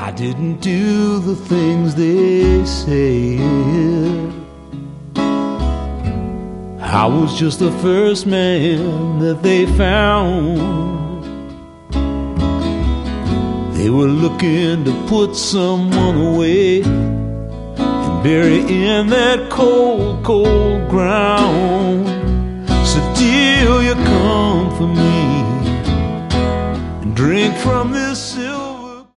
I didn't do the things they said. I was just the first man that they found. They were looking to put someone away and bury in that cold, cold ground. So dear, you come for me and drink from this